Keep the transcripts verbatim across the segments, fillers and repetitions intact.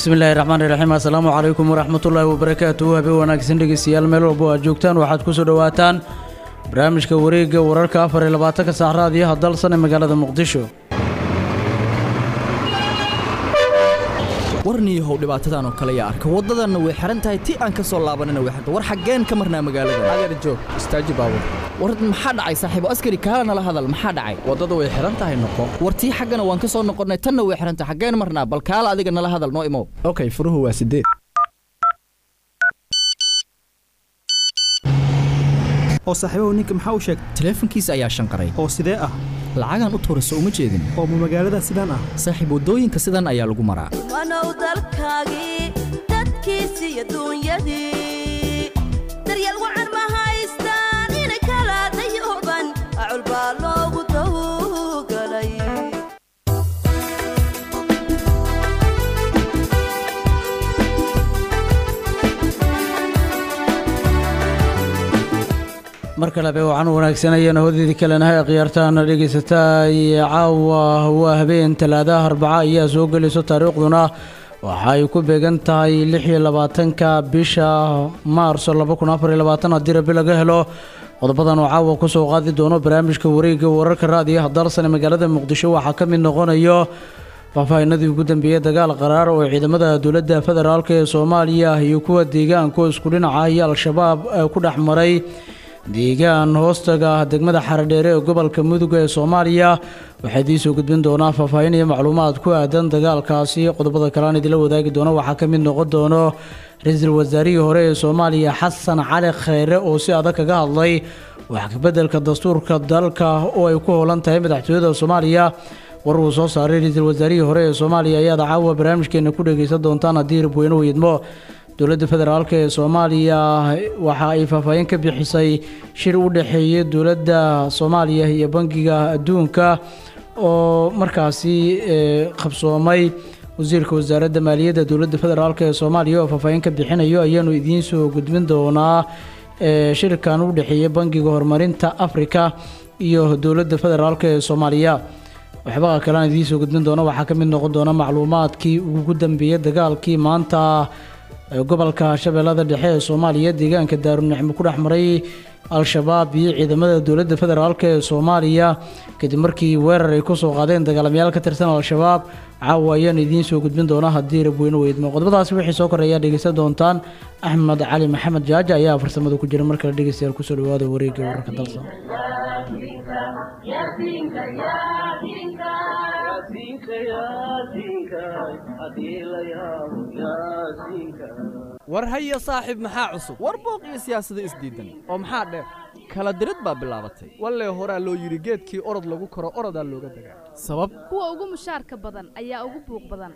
بسم الله الرحمن الرحيم السلام عليكم ورحمة الله وبركاته هبي wanaagsan dhageystayaal meel walba aad joogtaan waxaad ku soo dhawaataan barnaamijka wareegga wararka afar iyo labaatan saac raadiyaha dalsan ee magaalada Muqdisho warniyo how dhibaatadan oo kale yaa arka wadadana way xiran tahay tii aan ka soo laabanana way xirta war xageen ka marnaa magaalada adeer joog istaaji baabur war maxaa dhacay saaxiibo askari kaalana la hadal maxaa dhacay wadada way xiran tahay noqo war tii xagana waan ka soo noqonnay tanna way xiran tahay xageen marnaa bal kaala adiga nala hadal noo imo okay furuhu waa sideed oo saaxiibo ninka maxaa u sheegay teleefankiisa ayaa shanqaray oo sidee ah lacagan u tuurayso uma jeedin oo magaalada sidaan ah saaxiib wadooyinka sidan ayaa lagu maraa wanow dalkaagi dadkiisa iyo duunyadii daryeel wacan ma haystaan inay kala dayooban acul baa loogu dawgalay markale bay waxaan wanaagsanayeen hoodeedii kalena qiyaartaana dhageysataa caawa waa habeen talaadaha arbaca ayaa soo gelayso taariikhduna waxa ay ku beegan tahay lix iyo labaatanka bisha maarso laba kun afar iyo labaatan haddii rabi laga helo qodobadan oo caawa ku soo qaadi doono barnaamijka wareegga wararka raadiyaha dalsan ee magaalada muqdisho waxaa ka mid noqonayo faahfaahinadii ugu dambeeyay dagaal qaraar oo ciidamada dowladda federaalk ee soomaaliya iyo kuwa deegaanka isku dhinaca iyo al-shabaab ku dhex maray deegaan hoostaga degmada xaradheere ee gobolka mudug ee Soomaaliya waxay idin soo gudbin doonaa faahfaahin iyo macluumaad ku aadan dagaalkaasi qodobada kale aan idin la wadaagi doono waxaa ka mid noqon doono ra'iisul wasaarihii hore ee Soomaaliya Xasan Cali Khayre oo si adag kaga hadlay wax ka bedelka dastuurka dalka oo ay ku hoolan tahay madaxtooyada Soomaaliya war uu soo saaray ra'iisul wasaarihii hore ee Soomaaliya ayaa caawa barnaamijkeena ku dhageysan doontaan haddii rabweyne uu idmo dowladda federaalka ee Soomaaliya waxa ay faahfaahin ka bixisay shir u dhaxeeyay dowladda Soomaaliya iyo bangiga adduunka oo markaasi qabsoomay wasiirka wasaaradda maaliyadda dowladda federaalka ee Soomaaliya oo faahfaahin ka bixinayo ayaanu idiin soo gudbin doonaa shirkan u dhaxeeyay bangiga horumarinta Afrika iyo dowladda federaalka ee Soomaaliya waxba kale aan idiin soo gudbin doona waxaa ka mid noqon doona macluumaadkii ugu dambeeyay dagaalkii maanta gobolka shabeellada dhexe ee Soomaaliya deegaanka Daarunicmo ku dhaxmaray al-shabaab iyo ciidamada dowladda federaalka ee Soomaaliya kadib markii weerar ay ku soo qaadeen dagaalamayaal ka tirsan al-shabaab caawa ayaan idiin soo gudbin doonaa haddii rabweyne weydmo qodobadaasi wixii soo koreeya dhegeysan doontaan Axmed Cali Maxamed Jaaja ayaa farsamada ku jira markale dhegeystayaal ku soo dhawaada wareegga wararka dalsan war haya saaxiib maxaa cusub war booq iyo siyaasada isdiidan oo maxaa dheer kala dirid baa bilaabatay walle horaa loo yiri geedkii orod lagu koro orodaa looga dagaa sabab kuwa ugu mushaarka badan ayaa ugu buuq badan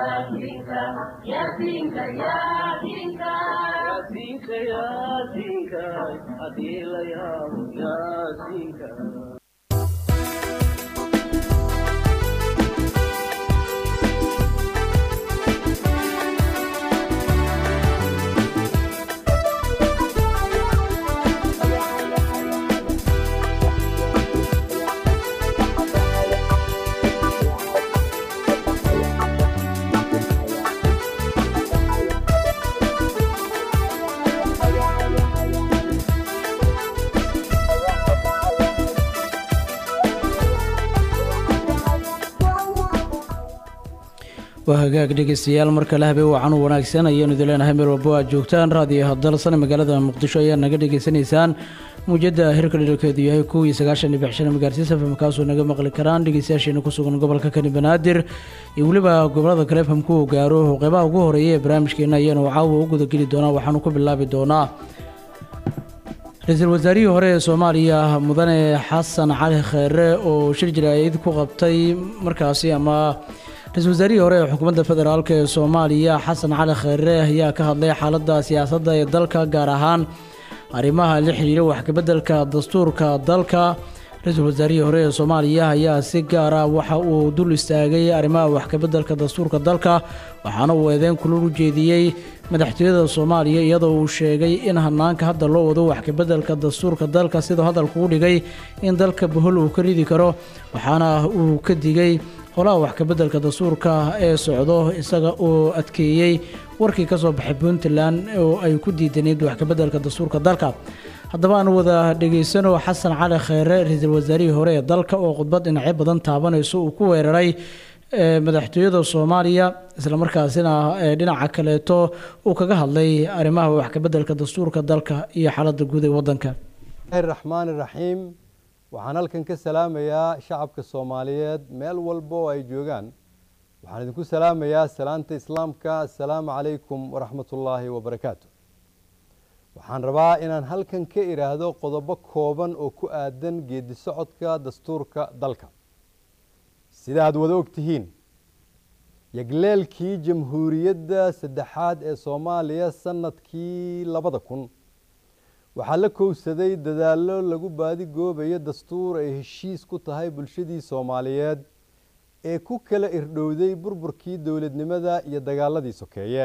waa hagaag dhegeystayaal marka la habeen wacan wanaagsan ayaan idin leenahay meel walba aad joogtaan raadiyaha dalsan magaalada Muqdisho ayaa naga dhageysanaysaan muujada hirka dhulkeedu yahay kow iyo sagaashan dhibic shan megahertz fmkaasoo naga maqli karaan dhegeystayaasheena ku sugan gobolka Kani Banaadir iyo waliba gobolada kale famku gaaro qeybaha ugu horeeya ee barnaamijkeena ayaan caawa u guda geli doonaa waxaanu ku bilaabi doonaa ra'iisul wasaarihii hore ee Soomaaliya mudane Xasan Cali Khayre oo shir jiraayid ku qabtay markaasi ama ra'iisul wasaarihii hore ee xukuumadda federaalka ee Soomaaliya Xasan Cali Khayre ayaa ka hadlay xaaladda siyaasadda ee dalka gaar ahaan arrimaha la xiriira wax ka bedelka dastuurka dalka ra'iisul wasaarihii hore ee Soomaaliya ayaa si gaar ah waxa uu dul istaagay arrimaha wax ka bedelka dastuurka dalka waxaana uu eedeyn kulul u jeediyay madaxtooyada Soomaaliya iyadoo uu sheegay in hanaanka hadda loo wado wax ka bedelka dastuurka dalka sidoo hadalku u dhigay in dalka bohol uu ka ridi karo waxaana uu ka digay howlaha wax kabeddelka dastuurka ee socdo isaga oo adkeeyey warkii ka soo baxay puntland oo ay ku diidaneyd wax kabeddelka dastuurka dalka haddaba aan wada dhegaysano xasan cali kheyre ra-iisul wasaarihii hore ee dalka oo khudbad dhinacyo badan taabanayso uu ku weeraray madaxtooyada soomaaliya islamarkaasina dhinaca kaleeto uu kaga hadlay arrimaha wax kabeddelka dastuurka dalka iyo xaaladda guud ee waddanka raxmaan raxiim waxaan halkan ka salaamayaa shacabka soomaaliyeed meel walba oo ay joogaan waxaan idinku salaamayaa salaanta islaamka assalaamu calaykum waraxmatullaahi wabarakaatu waxaan rabaa inaan halkan ka iraahdo qodobo kooban oo ku aadan geedi socodka dastuurka dalka sida aad wada og tihiin yagleelkii jamhuuriyadda saddexaad ee soomaaliya sanadkii labada kun waxaa la kowsaday dadaallo lagu baadigoobayo dastuur ay heshiis ku tahay bulshadii soomaaliyeed ee ku kala irdhowday burburkii dowladnimada iyo dagaaladii sokeeye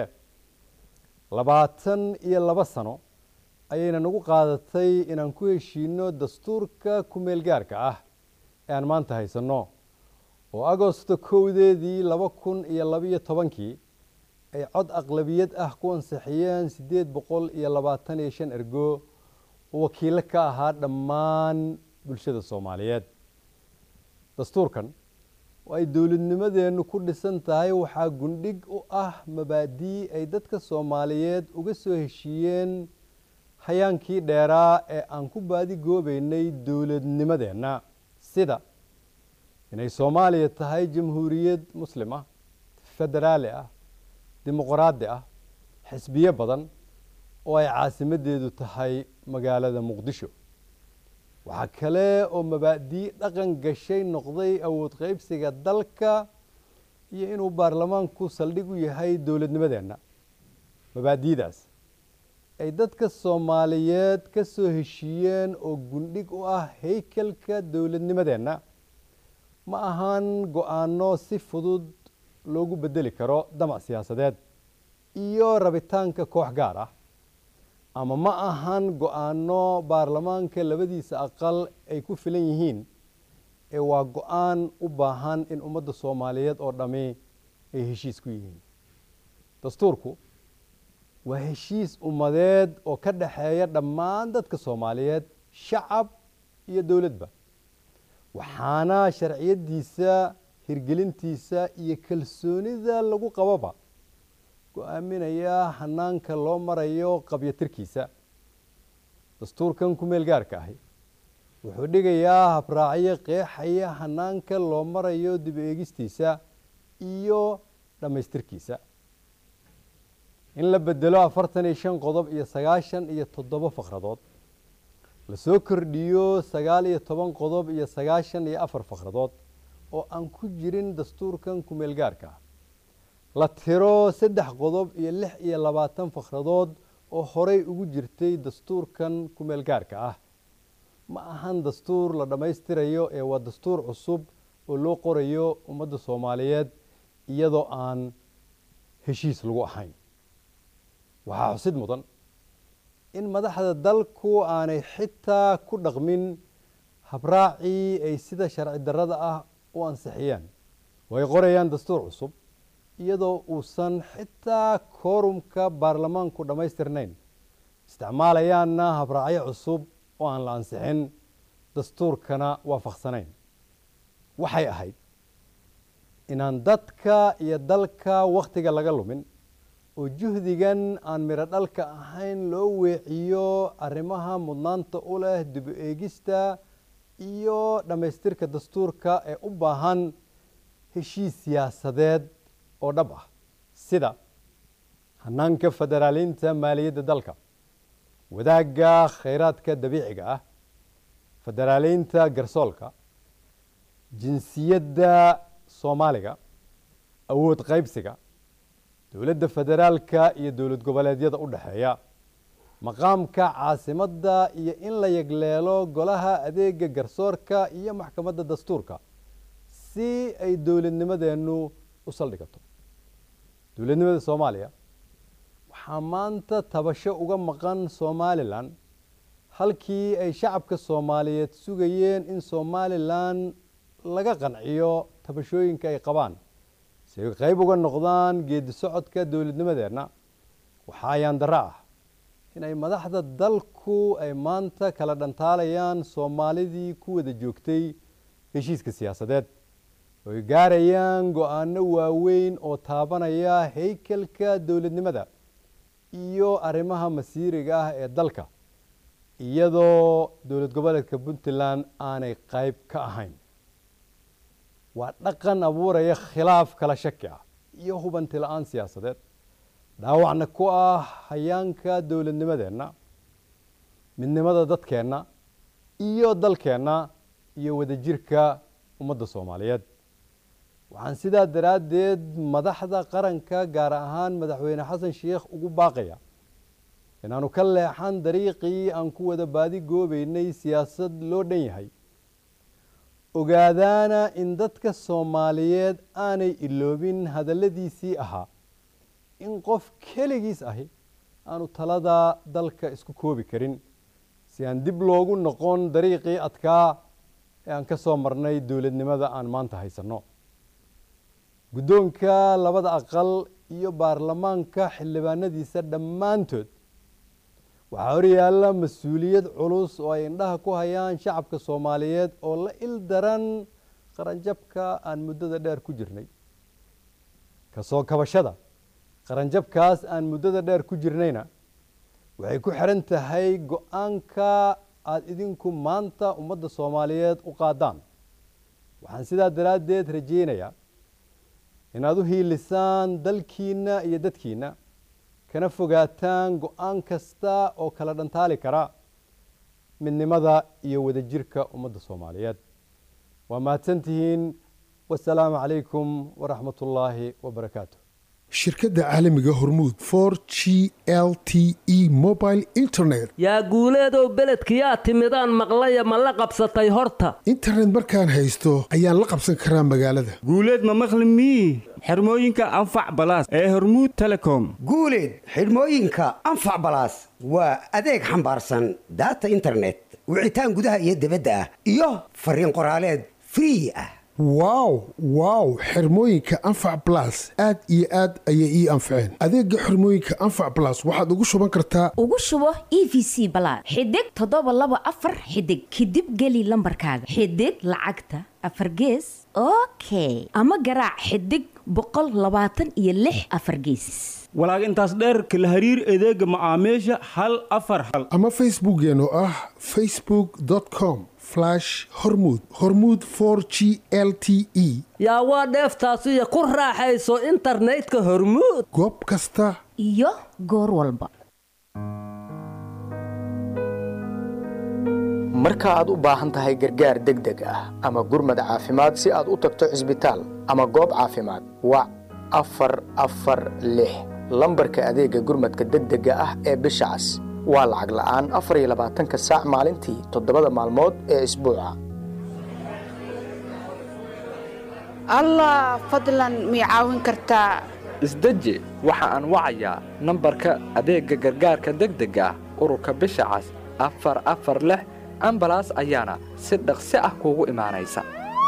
labaatan iyo laba sano ayayna nagu qaadatay inaan ku heshiino dastuurka ku-meelgaarka ah ee aan maanta haysanno oo agosto kowdeedii laba kun iyo labiyo tobankii ay cod aqlabiyad ah ku ansixiyeen siddeed boqol iyo labaatan iyo shan ergo oo wakiilo ka ahaa dhammaan bulshada soomaaliyeed dastuurkan oo ay dowladnimadeennu ku dhisan tahay waxaa gundhig u ah mabaadii ay dadka soomaaliyeed uga soo heshiiyeen hayaankii dheeraa ee aan ku baadigoobeynay dowladnimadeenna sida inay soomaaliya tahay jamhuuriyad muslim ah federaali ah dimuqraadi ah xisbiyo badan oo ay caasimadeedu tahay magaalada muqdisho waxaa kale oo mabaadii dhaqan gashay noqday awood qaybsiga dalka iyo inuu baarlamaanku saldhig u yahay dowladnimadeenna mabaadiidaas ay dadka soomaaliyeed ka soo heshiiyeen oo gundhig u ah haykalka dowladnimadeenna ma ahaan go-aano si fudud loogu bedeli karo damac siyaasadeed iyo rabitaanka koox gaar ah ama ma ahan go-aano baarlamaanka labadiisa aqal ay ku filan yihiin ee waa go-aan u baahan in ummadda soomaaliyeed oo dhammi ay heshiis ku yihiin dastuurku waa heshiis ummadeed oo ka dhexeeya dhammaan dadka soomaaliyeed shacab iyo dowladba waxaana sharciyadiisa hirgelintiisa iyo kalsoonida lagu qababa go-aaminaya hanaanka loo marayo qabyatirkiisa dastuurkan ku-meel gaarka ahi wuxuu dhigayaa habraacyo qeexaya hanaanka loo marayo dib eegistiisa iyo dhammaystirkiisa in la bedelo afartan iyo shan qodob iyo sagaashan iyo toddoba fakradood lasoo kordhiyo sagaal iyo toban qodob iyo sagaashan iyo afar fakradood oo aan ku jirin dastuurkan ku-meel gaarka ah la tiro saddex qodob iyo lix iyo labaatan fakradood oo horey ugu jirtay dastuurkan ku-meel gaarka ah ma ahan dastuur la dhammaystirayo ee waa dastuur cusub oo loo qorayo ummadda soomaaliyeed iyadoo aan heshiis lagu ahayn waxaa xusid mudan in madaxda dalku aanay xitaa ku dhaqmin habraacii ay sida sharci darrada ah u ansixiyeen oo ay qorayaan dastuur cusub iyadoo uusan xitaa koorumka baarlamaanku dhammaystirnayn isticmaalayaanna habraacyo cusub oo aan la ansixin dastuurkana waafaqsanayn waxay ahayd inaan dadka iyo dalka wakhtiga laga lumin oo juhdigan aan miro dhalka ahayn loo weeciyo arrimaha mudnaanta u leh dib u eegista iyo dhammaystirka dastuurka ee u baahan heshiis siyaasadeed oo dhab ah sida hanaanka federaaliinta maaliyadda dalka wadaagga khayraadka dabiiciga ah federaaliinta garsoolka jinsiyadda soomaaliga awood qaybsiga dowladda federaalka iyo dowlad goboleedyada u dhexeeya maqaamka caasimadda iyo in la yagleelo golaha adeega garsoorka iyo maxkamadda dastuurka si ay dowladnimadeennu u saldhigato dowladnimada soomaaliya waxaa maanta tabasho uga maqan somalilan halkii ay shacabka soomaaliyeed sugayeen in somalilan laga qanciyo tabashooyinka ay qabaan si ay qayb uga noqdaan geedi socodka dowladnimadeenna waxaa ayaan darro ah inay madaxda dalku ay maanta kala dhantaalayaan soomaalidii ku wada joogtay heshiiska siyaasadeed oo ay gaarayaan go-aano waaweyn oo taabanaya haykalka dowladnimada iyo arrimaha masiiriga ah ee dalka iyadoo dowlad goboleedka puntland aanay qayb ka ahayn waa dhaqan abuuraya khilaaf kala shaki ah iyo hubanti la-aan siyaasadeed dhaawacna ku ah hayaanka dowladnimadeenna midnimada dadkeenna iyo dalkeenna iyo wadajirka ummadda soomaaliyeed waxaan sidaa daraaddeed madaxda qaranka gaar ahaan madaxweyne xasan sheekh ugu baaqaya inaanu ka leexan dariiqii aan ku wada baadi goobeynay siyaasad loo dhan yahay ogaadaana in dadka soomaaliyeed aanay iloobin hadalladiisii ahaa in qof keligiis ahi aanu talada dalka isku koobi karin si aan dib loogu noqon dariiqii adkaa ee aan ka soo marnay dowladnimada aan maanta haysanno guddoonka labada aqal iyo baarlamaanka xildhibaanadiisa dhammaantood waxaa horyaalla mas-uuliyad culus oo ay indhaha ku hayaan shacabka soomaaliyeed oo la il daran qaranjabka aan muddada dheer ku jirnay kasoo kabashada qaranjabkaas aan muddada dheer ku jirnayna waxay ku xiran tahay go-aanka aada idinku maanta ummadda soomaaliyeed u qaadaan waxaan sidaa daraaddeed rajaynayaa inaad u hiilisaan dalkiinna iyo dadkiinna kana fogaataan go-aan kasta oo kala dhantaali kara midnimada iyo wadajirka ummadda soomaaliyeed waa mahadsantihiin wasalaamu calaykum waraxmat ullaahi wabarakaatu shirkadda caalamiga hormuud for g l t e mobile internet yaa guuleedow beledkiyaa timidaan maqlaya ma la qabsatay horta internet markaan haysto ayaan la qabsan karaa magaalada guuleed ma maqli mii xirmooyinka anfac balaas ee hormuud telecom guuleed xirmooyinka anfac balaas waa adeeg xambaarsan data internet wicitaan gudaha iyo dibadda ah iyo fariin qoraaleed free ah wow wow xirmooyinka anfac blas aad iyo aad ayay ii anfaceen adeega xirmooyinka anfac blas waxaad ugu shuban kartaa ugu shubo e v c balaad xidig toddoba laba afar xidig kadib geli lambarkaaga xidig lacagta afar gees okay ama garaac xidig boqol labaatan iyo lix afar geesis walaag intaas dheer kala hariir adeega macaamiisha hal afar hal ama facebookeen oo ah facebook dot com slash hormuud hormuud for g l t e yaa waa dheeftaasiyo ku raaxayso internetka hormuud goob kasta iyo goor walba marka aad u baahan tahay gargaar degdeg ah ama gurmad caafimaad si aad u tagto cisbitaal ama goob caafimaad wac afar afar lix lambarka adeega gurmadka degdega ah ee bisha cas waa lacag la'aan afar iyo labaatanka saac maalintii toddobada maalmood ee isbuuca allah fadlan mii caawin kartaa isdeji waxa aan wacayaa nambarka adeega gargaarka degdega ah ururka bisha cas afar afar lix ambalaas ayaana si dhaqsi ah kuugu imaanaysa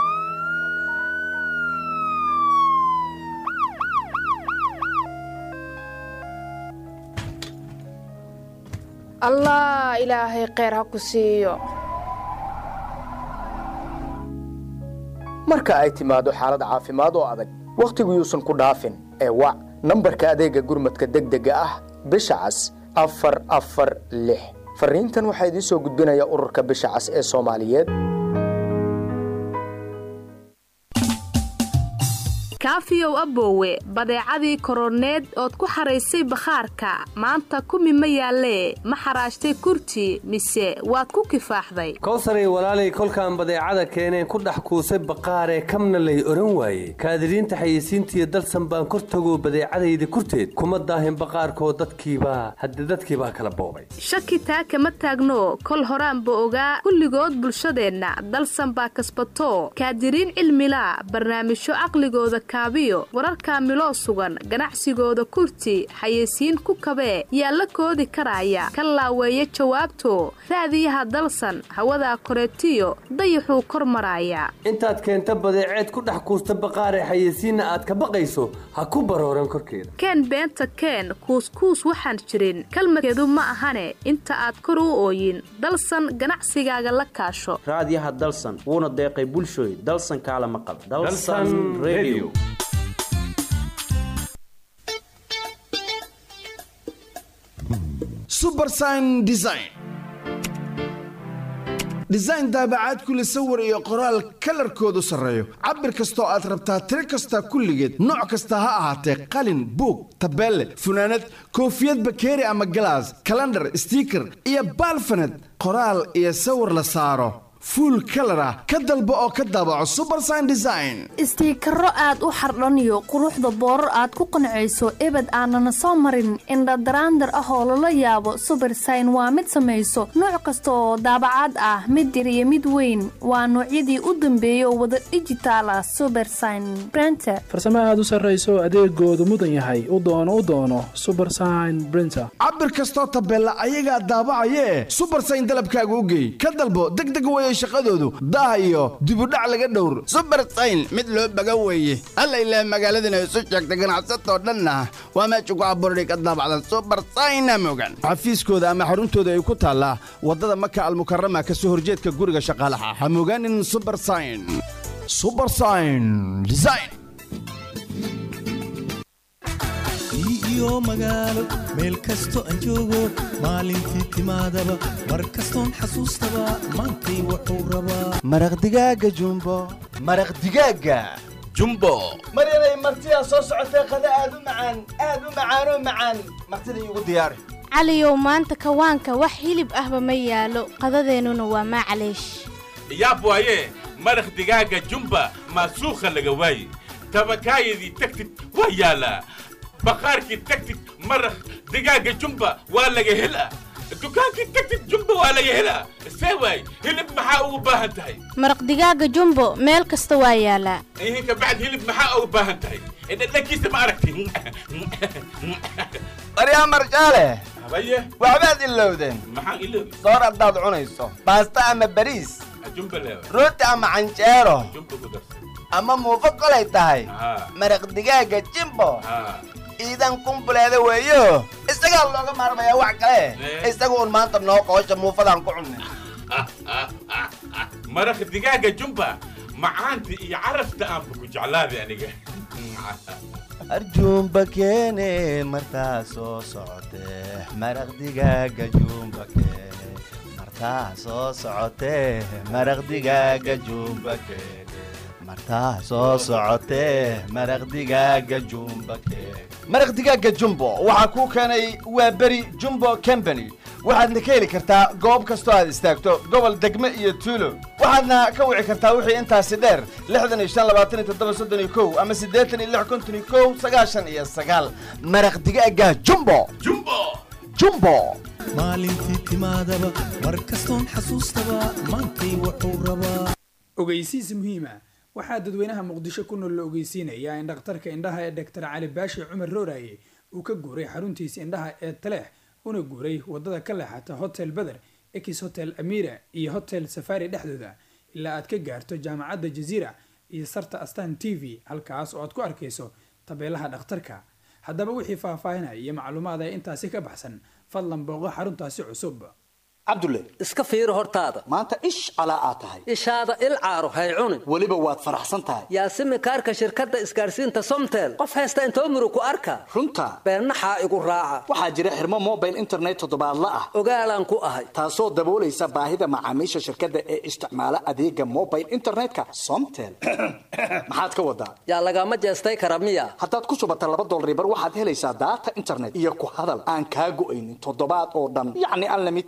allah ilaahay kheyr ha ku siiyo marka ay timaado xaalad caafimaad oo adag wakhtigu yuusan ku dhaafin ee wac nambarka adeega gurmadka degdega ah bisha cas afar afar lix fariintan waxaa idiin soo gudbinaya ururka bisha cas ee Soomaaliyeed kaafiyow aboowe badeecadii koroneed ood ku xaraysay bakhaarka maanta kumi ma yaalee ma xaraashtay kurti mise waad ku kifaaxday kowsaray walaalay kolkaan badeecada keeneen ku dhex kuusay bakhaaree kamna lay oran waaye kaadiriinta xayeysiintiiyo dalsan baan kor tago badeecadayda kurteed kuma daahin bakhaarkoo dadkiibaa hadde dadkiibaa kala boobay shaki taa kama taagno kol horaanba ogaa kulligood bulshadeenna dalsan baa kasbato kaadiriin cilmila barnaamijyo caqligooda kaabiyo wararka miloo sugan ganacsigooda kurti xayeysiin ku kabee yaa la koodi karaya ka laaweeya jawaabto raadiyaha dalsan hawada koreetiyo dayaxuu kor maraaya intaad keenta badeeceed ku dhex kuusta baqaar ee xayeysiinna aad ka baqayso ha ku barooran korkeeda keen beenta keen kuuskuus waxaan jirin kalmadkeedu ma ahane inta aad kor u ooyin dalsan ganacsigaaga la kaasho raadiyaha dalsan wuuna deeqay bulshooy dalsan kaala maqal dalsan radio Supersign Design design daabacaad kule sawir iyo qoraal kalarkoodu sarreeyo cabir kastoo aad rabtaa tiro kasta kulligeed nooc kasta ha ahaatee qalin buug tabeelle funaanad koofiyad bakeeri ama galaas kalendar stiiker iyo baalfaned qoraal iyo sawir la saaro full color ah ka dalbo oo ka daabaco Supersign Design istiikaro aad u xardhaniyo quruxda boorar aad ku qancayso ebed aanana soo marin inda daraandar ah oo lala yaabo Supersign waa mid samayso nooc kasta oo daabacaad ah mid yar iyo mid weyn waa noocyadii u dambeeyay oo wada digital ah Supersign printer farsamo aad u sareyso adeegoodu mudan yahay u doono u doono Supersign printer cabir kastoo tabeella ayaga daabacayee Supersign dalabkaaga u geey ka dalbo degdeg way shaqadoodu daa iyo dibudhac laga dhowr Supersign mid loo baga weeye alla ilaa magaaladana isu sheegta ganacsato dhanna waa meesha ku abuuray ka daabacda Supersign mogan xafiiskooda ama xaruntooda ay ku taala wadada Maka al-Mukarrama ka soo horjeedka guriga shaqaalaha ha moganin Supersign Supersign Design iyo magaalo meel kasto aan joogo maalintii timaadaba mar kastoon xasuustaba maantay wuxuu rabaa maraq digaaga jumbo maraq digaaga jumbo maryanay martidaa soo socotay qada aad u macaan aad u macaanoo macaan martida iigu diyaari caliyow maanta kawaanka wax hilib ahba ma yaalo qadadeennuna waa maclaysh yaab waaye maraq digaaga jumba maasuukha laga waaye tabakaayadii tagtid waa yaalaa baqaarkii tagtid maraq digaaga jumba waa laga helaa dukaankii tagtid jumba waa laga helaa see waay hilib maxaa ugu baahan tahay maraq digaaga jumbo meel kasta waa yaalaa ihinka bacd hilib maxaa ugu baahan tahay dhadhankiisa ma aragtin baryaa marjaale habaye waxbaad ilowdeen maxaan ilowday soor haddaad cunayso baasta ama bariis jumba leewa rooti ama canjeero jumba ku darsa ama muufo kolay tahay maraq digaaga jimbo iidan kumbuleeda weeyo isagaa looga maarmayaa wax kale isaga un maanta noo qoosha muufadaan ku cunnay maraq digaaga jumba macaanta iyo carafta aan ku jeclaaday aniga arjuumba keene martaa soo socotee maraq digaaga jumba keene martaa soo socotee maraq digaaga jumba keene martaa soo socotee maraq digaaga jumba keene maraq digaaga jumbo waxaa kuu keenay waa beri jumbo company waxaadna ka heli kartaa goob kastoo aad istaagto gobol degme iyo tuulo waxaadna ka wici kartaa wixii intaasi dheer lixdan iyo shan labaatan iyo toddoba soddon iyo kow ama siddeetan iyo lix konton iyo kow sagaashan iyo sagaal maraq digaaga jumbo jumbo jumbo maalintii timaadaba mar kastoon xasuustaba maantay wuxuu rabaa ogeysiis muhiima waxaa dadweynaha muqdisho ku nool la ogeysiinayaa in dhakhtarka indhaha ee doctor cali baashi cumar rooraye uu ka guuray xaruntiisa indhaha ee taleex una guuray wadada ka leexata hotel beder ex hotel amira iyo hotel safari dhexdooda ilaa aad ka gaarto jaamacadda jaziira iyo sarta astan t v halkaas oo aad ku arkayso tabeelaha dhakhtarka haddaba wixii faahfaahinaya iyo macluumaad ee intaasi ka baxsan fadlan booqo xaruntaasi cusub cabdulle iska fiiri hortaada maanta ish calaa aad tahay ishaada il caaro hay cunin weliba waad faraxsan tahay yaasimi kaarka shirkadda isgaarsiinta somtel qof haysta intoo muru ku arka runta beennaxaa igu raaca waxaa jira xirmo mobile internet toddobaadla ah ogaalaan ku ahay taasoo daboolaysa baahida macaamiisha shirkadda ee isticmaala adeega mobile internetka somtel maxaad ka wadaa yaa lagama jeestay kara miya haddaad ku shubata laba dolaribar waxaad helaysaa daata internet iyo ku hadal aan kaa go'aynin toddobaad oo dhan yacni unlimited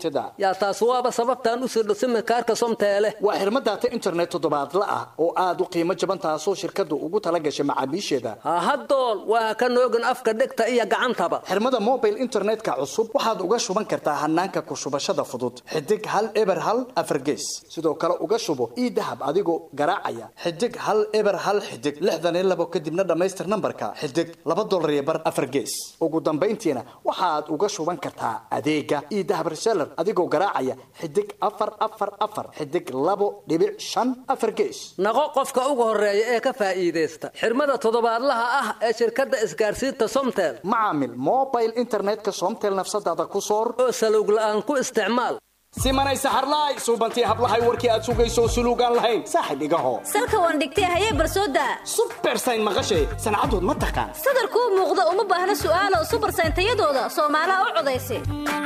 yaa taas waaba sababtaan u sirdho simikaarka somteele waa xirmo daata internet toddobaadla ah oo aad u qiimo jaban taasoo shirkaddu ugu tala gashay macaamiisheeda hahadool waa ka noogin afka dhegta iyo gacantaba xirmada mobile internetka cusub waxaad uga shuban kartaa hanaanka ku shubashada fudud xidig hal eber hal afar gees sidoo kale uga shubo ii dahab adigoo garaacaya xidig hal eber hal xidig lixdan iyo labo kadibna dhammaystir nambarka xidig laba dolar iyo bar afar gees ugu dambayntiina waxaad uga shuban kartaa adeega ii dahab reseller adigoo garaacaya xidig afar afar afar xidig labo dhibic shan afar gees naqo qofka ugu horeeya ee ka faa'iideysta xirmada toddobaadlaha ah ee shirkadda isgaarsiinta somtel macaamil mobile internetka somtel nafsadaada ku soor oo salowg la'aan ku isticmaal simanay saxarlaay suubantii hablahay warkii aad sugayso suluugaan lahayn saaxib igaho salka waan dhigtay hayee barsooda supersayn maqashay sancadood ma taqaan sadarkuu muuqda uma baahna su'aalo supersayn tayadooda soomaalaha u codaysay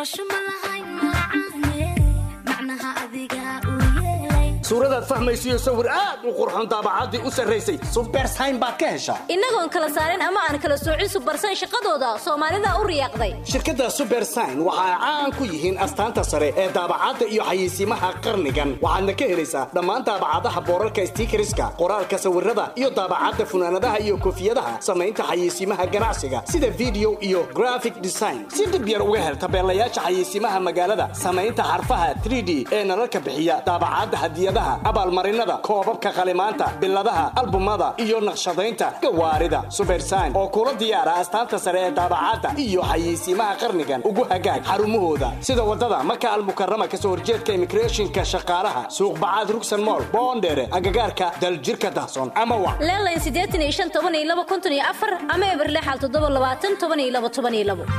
suuradaad fahmaysiyo sawir aad u qurxoon daabacaddii u sarraysay supersayn baad ka heshaa innagoon kala saarin ama aan kala soocin supersayn shaqadooda soomaalida u riyaaqday shirkadda supersayn waxa ay caan ku yihiin astaanta sare ee daabacadda iyo xayeysiimaha qarnigan waxaadna ka helaysaa dhammaan daabacadaha boorarka stiikariska qoraalka sawirada iyo daabacadda funaanadaha iyo koofiyadaha samaynta xayeysiimaha ganacsiga sida video iyo graphic design si dib yar uga hel tabeelayaasha xayeysiimaha magaalada samaynta xarfaha three D ee nalalka bixiya daabacadda hadiyada abaalmarinada koobabka qalimaanta biladaha albumada iyo naqshadaynta gawaarida supersign oo kula diyaara astaanta sare ee daabacadda iyo xayeysiimaha qarnigan ugu hagaag xarumahooda sida wadada maka almukarrama kasoo horjeedka immigrationka shaqaalaha suuq bacaad rugsan mool boondheere agagaarka daljirka dahsoon ama wa leelayn siddeetan iyo shan toban iyo laba konton iyo afar ama eberlexal toddoba labaatan toban iyo laba toban iyo labo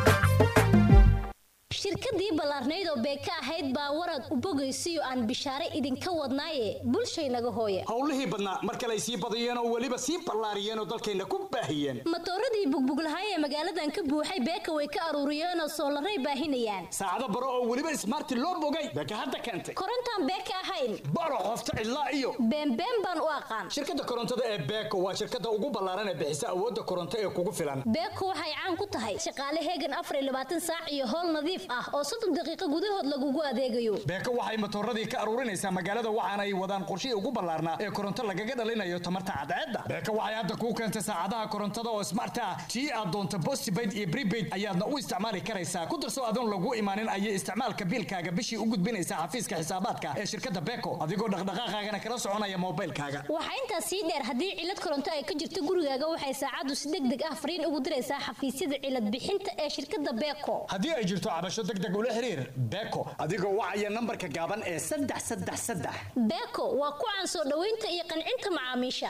shirkadii ballaarnayd oo beeka ahayd baa warad u bogaysiyo aan bishaare idinka wadnaaye bulshaynaga hooye howlihii badnaa mar kale ay sii badiyeen oo weliba sii ballaariyeen oo dalkayna ku baahiyeen matooradii bugbuglahay ee magaaladan ka buuxay beeka way ka aruuriyeen oo soolaray baahinayaan saacado baro oo weliba ismaarti loo bogay beeka hadda keentay korontaan beeka ahayn baro qofta ilaa iyo beenbeen baan u aqaan shirkadda korontada ee beeko waa shirkadda ugu ballaaran ee bixisa awoodda koronto ee kugu filan beeko waxay caan ku tahay shaqaale heegan afar iyo labaatan saac iyo howl nadiif ah oo soddon daqiiqo gudahood lagugu adeegayo beeko waxay matooradii ka aruurinaysaa magaalada waxaana ay wadaan qorshihii ugu ballaarnaa ee koronto lagaga dhalinayo tamarta cadceedda beeko waxay hadda kuu keentay saacadaha korontada oo smart ah tii aad doonto postpaid iyo prepaid ayaadna u isticmaali karaysaa ku darso adoon lagu imaanin ayay isticmaalka biilkaaga bishii u gudbinaysaa xafiiska xisaabaadka ee shirkadda beeko adigoo dhaqdhaqaaqaagana kala soconaya moobilkaaga waxaa intaas sii dheer haddii cilad koronto ay ka jirto gurigaaga waxay saacaddu si deg deg ah fariin ugu diraysaa xafiisyada cilad bixinta ee shirkadda beeko haddii ay jirto cabasho deg deg ula xiriir beeko adigoo wacaya nambarka gaaban ee saddex saddex saddex beeko waa ku caan soo dhoweynta iyo qancinta macaamiisha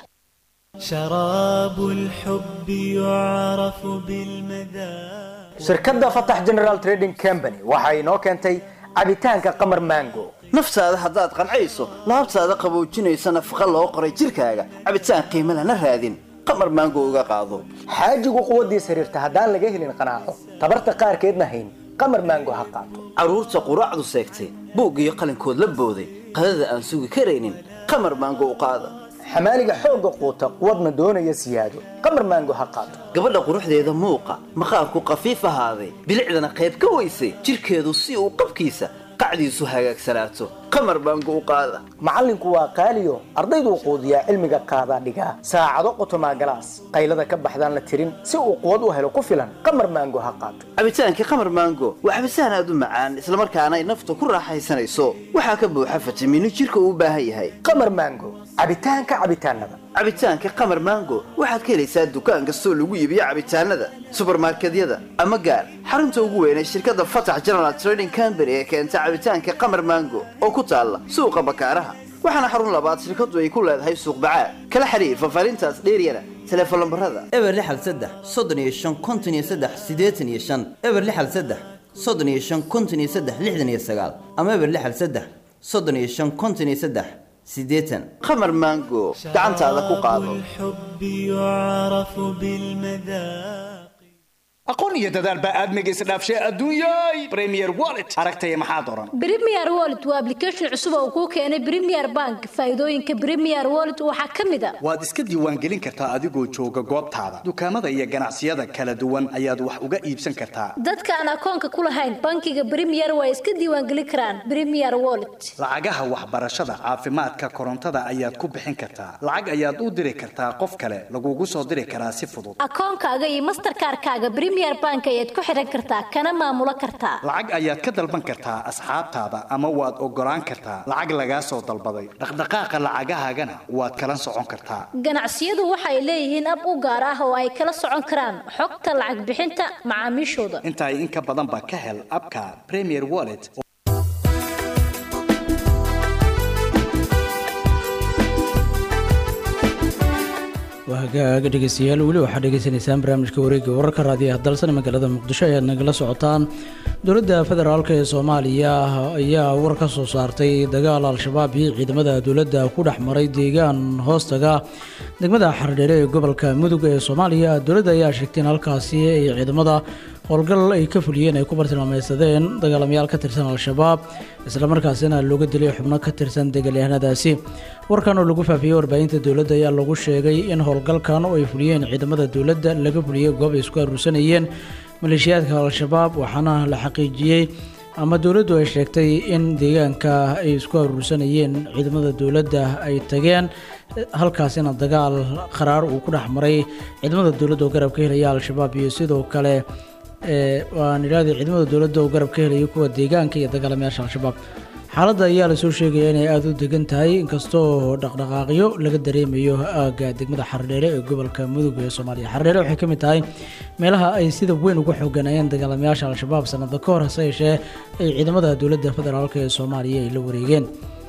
شراب الحب يعرف بالمذاق shirkadda fatax general trading company waxa inoo keentay cabitaanka qamar mango naftaada haddaad qancayso laabtaada qaboojinaysa nafaqa loo qoray jirkaaga cabitaan qiimo lana raadin qamar mango uga qaado xaajigu quwaddiisa xiriirta haddaan laga helin qanaaco tabarta qaarkeedna hayn qamar mango ha qaato carruurta quraacdu seegtay buug iyo qalinkood la booday qadada aan sugi karaynin qamar mango u qaada xamaaliga xoogga quuta quwadna doonaya siyaado qamar mango ha qaato gabadha quruxdeeda muuqa maqaarku qafiif ahaaday bilicdana qayb ka weysay jirkeedu si uu qabkiisa qacdiisu hagaagsanaato qamar mango u qaada macallinku waa qaaliyo ardayduu quudiyaa cilmiga qaadaa dhigaa saacado qotomaa galaas qaylada ka baxdaan la tirin si uu quwad u helo ku filan qamar mango ha qaato cabitaankii qamar mango waa cabitaan aad u macaan islamarkaana ay nafta ku raaxaysanayso waxaa ka buuxa fitamiino jirka uu u baahan yahay qamar mango cabitaanka cabitaanada cabitaanka qamar mango waxaad ka helaysaa dukaan kastoo lagu iibiyo cabitaanada subarmarkedyada ama gaar xarunta ugu weyn ee shirkadda fatax general trading company ee keenta cabitaanka qamar mango oo ku taalla suuqa bakaaraha waxaana xarun labaad shirkadu ay ku leedahay suuq bacaad kala xiriir fafaarintaas dheeryana telefoon lambarada eber lixal saddex soddon iyo shan konton iyo saddex siddeetan iyo shan eber lixal saddex soddon iyo shan konton iyo saddex lixdan iyo sagaal ama eber lixal saddex soddon iyo shan konton iyo saddex sideetan qamar mango gacantaada ku qaado الحب يعرف بالمذاق aqoon iyo dadaal baa aadmiga isdhaafshay adduunyay Premier Wallet aragtay maxaa doran Premier Wallet waa application cusub oo uu keenay Premier Bank faa'iidooyinka Premier Wallet waxa kamid ah waad iska diiwaan gelin kartaa adigoo jooga goobtaada dukaamada iyo ganacsiyada kala duwan ayaad wax uga iibsan kartaa dadka aan akoonka ku lahayn bankiga Premier way iska diiwaan gelin karaan Premier Wallet lacagaha waxbarashada caafimaadka korontada ayaad ku bixin kartaa lacag ayaad u diri kartaa qof kale lagugu soo diri karaa si fudud akoonkaaga iyo Mastercard-kaaga Premier Bank ayaad ku xiran kartaa kana maamula kartaa lacag ayaad ka dalban kartaa asxaabtaada ama waad ogolaan kartaa lacag laga soo dalbaday dhaqdhaqaaqa lacagahaagana waad kala socon kartaa ganacsiyadu waxay leeyihiin ab u gaar ah oo ay kala socon karaan xogta lacag bixinta macaamiishooda inta ay in ka badan ba ka hel abka Premier Wallet وهاجا dhegeystayaal wali waxa dhageysanaysaan barnaamijka wareegga wararka raadiyaha dalsan magaalada muqdisho ayaa nagala socotaan dowladda federaalka ee Soomaaliya ayaa war ka soo saartay dagaal al-shabaab iyo ciidamada dowladda ku dhaxmaray deegaan hoostaga degmada Xardheere ee gobolka Mudug ee Soomaaliya dowladda ayaa sheegtay in halkaasi ay ciidamada howlgal ay ka fuliyeen ay ku bartilmaameedsadeen dagaalamayaal ka tirsan al-shabaab isla markaasina looga dilay xubno ka tirsan dagaalyahanadaasi warkan oo lagu faafiyay warbaahinta dowladda ayaa lagu sheegay in howlgalkan oo ay fuliyeen ciidamada dowladda laga fuliyay goob ay isku aruursanayeen maleeshiyaadka al-shabaab waxaana la xaqiijiyay ama dowladdu ay sheegtay in deegaanka ay isku aruursanayeen ciidamada dowladda ay tageen halkaasina dagaal qaraar uu ku dhaxmaray ciidamada dowladda oo garab ka helaya al-shabaab iyo sidoo kale ee waan ilaaday ciidamada dowladda oo garab ka helaya kuwa deegaanka iyo dagaalamayaasha al-shabaab xaaladda ayaa la soo sheegaya inay aad u degan tahay inkastoo dhaqdhaqaaqyo laga dareemayo aagga degmada Xardheere ee gobolka Mudug ee Soomaaliya Xardheere waxay ka mid tahay meelaha ay sida weyn ugu xooganayeen dagaalamayaasha al-shabaab sanado ka hor hase yeeshee ay ciidamada dowladda federaalka ee Soomaaliya ay la wareegeen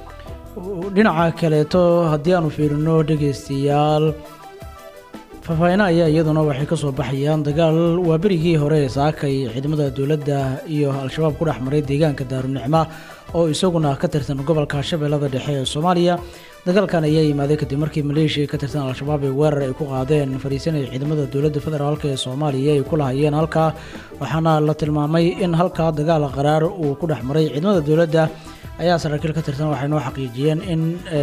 dhinaca kaleeto haddii aanu fiirino dhegeystayaal faahfaahinna ayaa iyaduna waxay ka soo baxayaan dagaal waa berigii hore ee saakay ciidamada dowladda iyo al-shabaab ku dhexmaray deegaanka Daarunicma oo isaguna ka tirsan gobolka Shabeellada Dhexe ee Soomaaliya dagaalkan ayaa yimaaday kadib markii maleeshiya ka tirsan al-shabaab ay weerar ay ku qaadeen fariisanay ciidamada dowladda federaalka ee Soomaaliya ay ku lahayeen halka waxaana la tilmaamay in halka dagaal qaraar uu ku dhexmaray ciidamada dowladda ayaa saraakiil ka tirsan waxay noo xaqiijiyeen in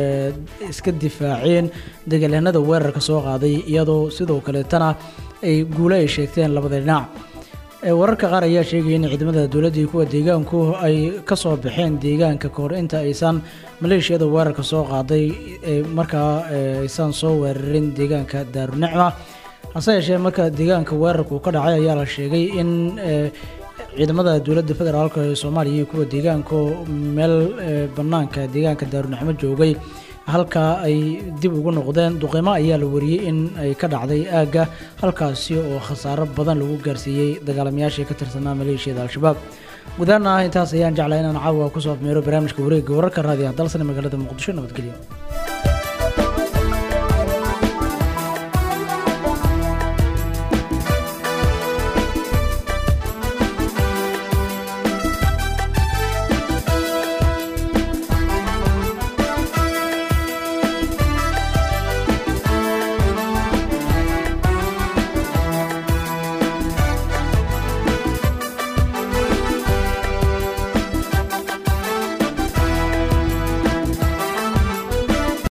iska difaaceen dagaalyahanada weerarka soo qaaday iyadoo sidoo kale tana ay guulo ay sheegteen labada dhinac wararka qaar ayaa sheegaya in ciidamada dowladda iyo kuwa deegaanku ay ka soo baxeen deegaanka kahor inta aysan maleeshiyada weerarka soo qaaday markaa aysan soo weerarin deegaanka Daarunicma hase yeeshee marka deegaanka weerarku ka dhacay ayaa la sheegay in ciidamada dowladda federaalka ee Soomaaliya iyo kuwa deegaanka meel banaanka deegaanka Daarunicma joogay halka ay dib ugu noqdeen duqeymo ayaa la wariyay in ay ka dhacday aaga halkaasi oo khasaaro badan lagu gaarsiiyay dagaalamayaasha ka tirsanaa maleeshiyada al-shabaab gudaana intaas ayaan jeclahay inaan caawa ku soo afmeero barnaamijka wareegga wararka raadiyaha dalsan magaalada Muqdisho nabadgelyo